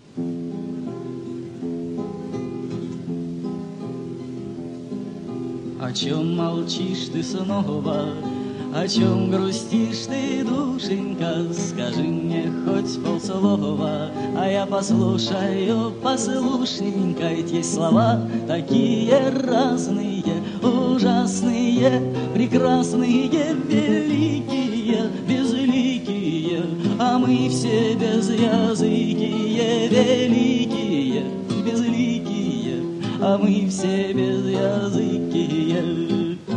О чем молчишь ты снова? О чем грустишь ты, душенька? Скажи мне хоть полслова, а я послушаю послушненько. Ведь есть слова такие разные, ужасные, прекрасные, великие, безликие, а мы все безязыкие, великие, безликие, а мы все безязыкие.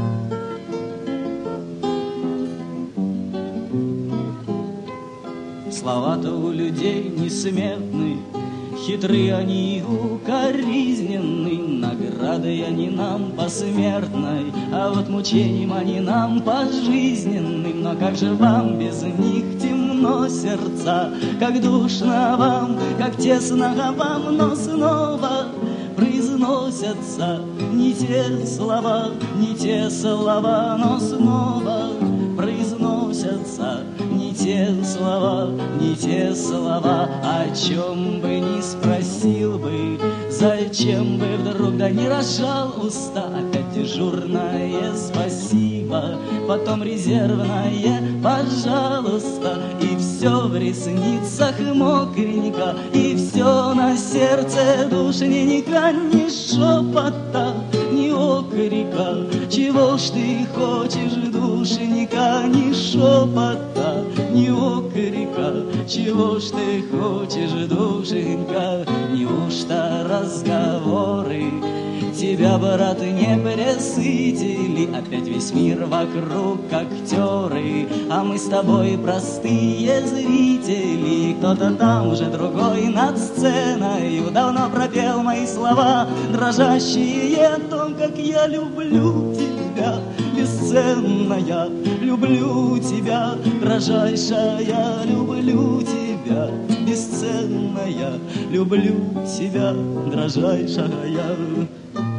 Слова-то у людей несметны, хитры они и укоризненны, награды они нам посмертной, а вот мучениям они нам пожизненным. Но как же вам без них темно сердца, как душно вам, как тесно вам, но снова произносятся не те слова, не те слова, но снова произносятся не те слова, не те слова. О чем бы ни спросил бы, зачем бы вдруг да не разжал уста, опять дежурное спасибо, потом резервное пожалуйста, и все в ресницах мокренько, и все на сердце душненько, ни шепота, ни окрика. Чего ж ты хочешь, душенька, ни шепота, ни окрика? Чего ж ты хочешь, душенька? Неужто разговоры тебя, брат, не пресытили? Опять весь мир вокруг актеры, а мы с тобой простые зрители. Кто-то там уже другой над сценой давно пропел мои слова дрожащие о том, как я люблю тебя, бесценная, люблю тебя, дрожайшая, люблю тебя, бесценная, люблю тебя, дрожайшая.